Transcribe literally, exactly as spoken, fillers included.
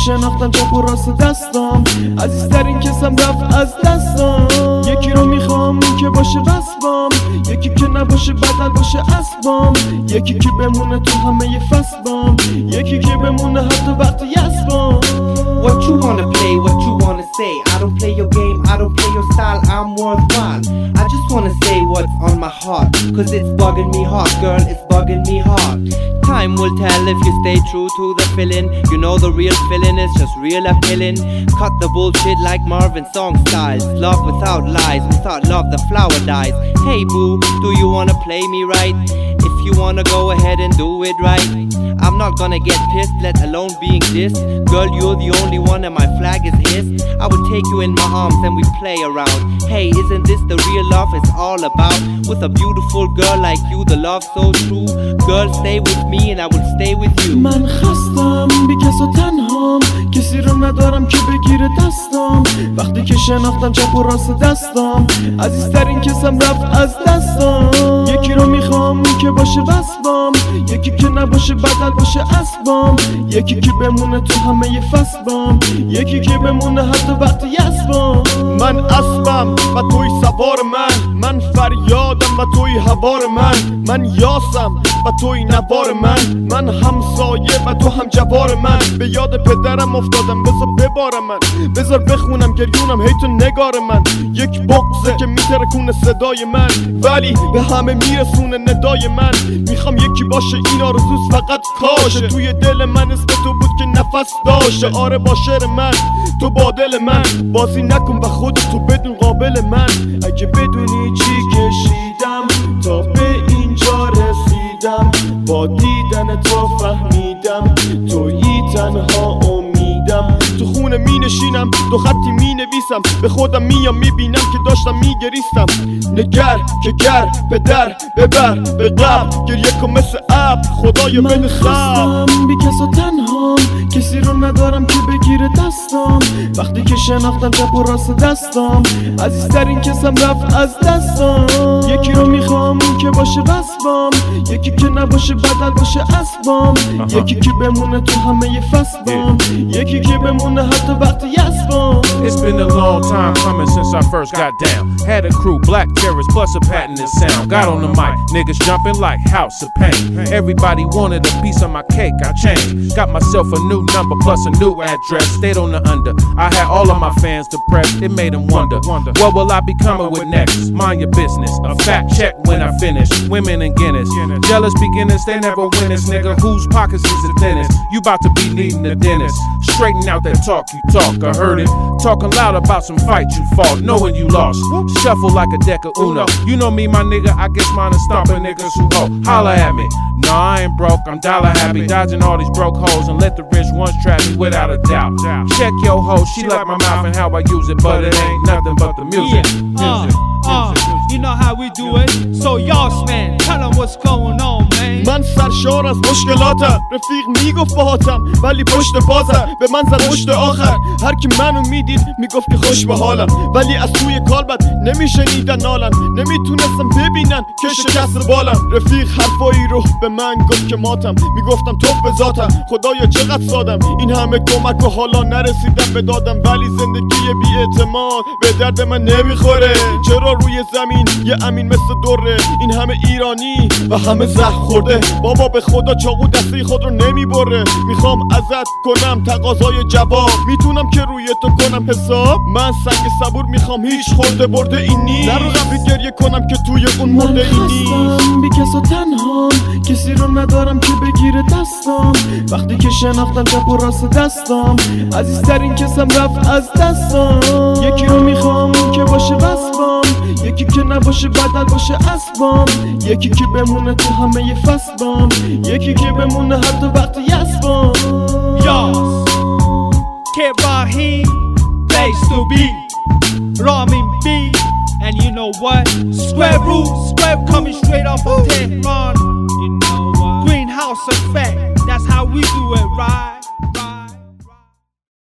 شناختم چپ و راست دستم، عزیزترین کسم رفت از دستم. یکی رو میخوام که باشه وصفم، یکی که نباشه بدل باشه اسبم، یکی که بمونه تو همه فصلم، یکی که بمونه حتی وقتی یسبم. What you wanna play, what you wanna say, I don't play your game, I don't play your style, I'm worthwhile. I just wanna say what's on my heart, cause it's bugging me hard, girl, it's bugging me hard. Time will tell if you stay true to the feeling. You know the real feeling is just real appealing. Cut the bullshit like Marvin song styles. Love without lies, without love the flower dies. Hey boo, do you wanna play me right? If you wanna go ahead and do it right, I'm not gonna get pissed, let alone being dissed. Girl, you're the only one and my flag is hissed. I would take you in my arms and we play around. Hey, isn't this the real love it's all about? With a beautiful girl like you, the love so true. Girl, stay with me and I will stay with you. من خستم بی کس و تنهام، کسی رو ندارم که بگیره دستم. وقتی که شناختم چپ و راست دستم، عزیزترین کسم رفت از دستم. یکی رو میخوام که باشه وصفم، یکی که نباشه بدل باشه اسبم، یکی که بمونه تو همه فصلم، یکی که بمونه حتی وقتی یسبم. من اسبم و توی سوار من، من فریادم و توی هوار من، من یاسم و توی نوار من، من همسایه و تو هم جوار من. به یاد پدرم افتادم بذار ببارم من، بذار بخونم گریونم هی تو نگار من. یک بغضه که میترکونه صدای من، ولی به همه میرسونه ندای من. میخوام یکی باشه این آرزوست فقط کاشه، توی دل من اسم تو بود که نفس داشته. آره با شعر من تو با دل من بازی نکن و خودت تو بدون قابل من. اگه بدونی چی کشیدم تا به اینجا رسیدم، با دیدن تو فهمیدم تویی تنها امیدم. تو خونه می نشینم دو خطی می نویسم، به خودم میام میبینم که داشتم میگریستم. نگر که گر پدر ببر به قبل، گریه کن مثل اب خدایا بده خواب. من خستم بی کس و تنهام، کسی رو ندارم که بگیره دستم. وقتی که شناختم چپ و راست دستم، عزیزترین کسم رفت از دستم. یکی رو میخوام که باشه وصفم، یکی که نباشه بدل باشه اسبم، یکی که بمونه تو همه فصلم، یکی که بمونه حتی وقتی یسبم. It's been a long time coming since I first got down. Had a crew, black terrorists, plus a patented sound. Got on the mic, niggas jumping like House of Pain. Everybody wanted a piece of my cake, I changed. Got myself a new number plus a new address. Stayed on the under. I had all of my fans depressed. It made them wonder, what will I be coming with next? Mind your business. A fact check when I finish. Women and Guinness. Jealous beginners, they never win this, nigga. Whose pockets is the thinnest? You about to be needing a dentist. Straighten out that talk you talk, I heard it. Talking loud about some fight you fought, knowing you lost. Shuffle like a deck of Uno. You know me, my nigga, I guess mine is stomping niggas who ho. Holla at me. No, I ain't broke, I'm dollar happy. Dodging all these broke hoes and let the rich ones trap me without a doubt. Check your hoe, she like my mouth and how I use it, but it ain't nothing but the music. Yeah. Uh, music. Uh, you know how we do it. So y'all man, tell them what's going on, man. من سرشار از مشکلاتم، رفیق میگفت باهاتم ولی پشت بازم به من زد پشت آخر. هر کی منو میدید میگفت که خوش به حالم، ولی از توی کالبد نمیشنیدن نالم. نمیتونستم ببینن که شکست بالم. رفیق حرفایی رو به من گفت که ماتم، میگفتم تو به ذاتم خدایا چقدر سادم. این همه کمک و حالا نرسیدم به دادم، ولی زندگی بی اعتماد به درد من نمیخوره. چرا روی زمین یه امین مثل دوره، این همه ایرانی و همه زخم خورده. بابا به خدا چاقو دسته خود رو نمیبره. میخوام ازت کنم تقاضای جواب، میتونم که روی تو کنم حساب. من سنگ صبور میخوام هیچ خورده برده این نیست. نرو قبری گریه کنم که توی اون مرده این نیست. من خستم بی کس و تنهام، کسی رو ندارم که بگیره دستم. وقتی که شناختم چپ و راست دستم، عزیزترین کسم رفت از دستم. یکی رو میخوام که باشه وصفم، یکی که نباشه بدل باشه اسبم، یکی که بمونه تو همه فصلم، یکی که بمونه حتی وقتی یسبم. Yas, Kid Rahim, place to be, Ramin B, and you know what? Square root, square coming straight off of Tehran. You know what? Greenhouse effect, that's how we do it, right?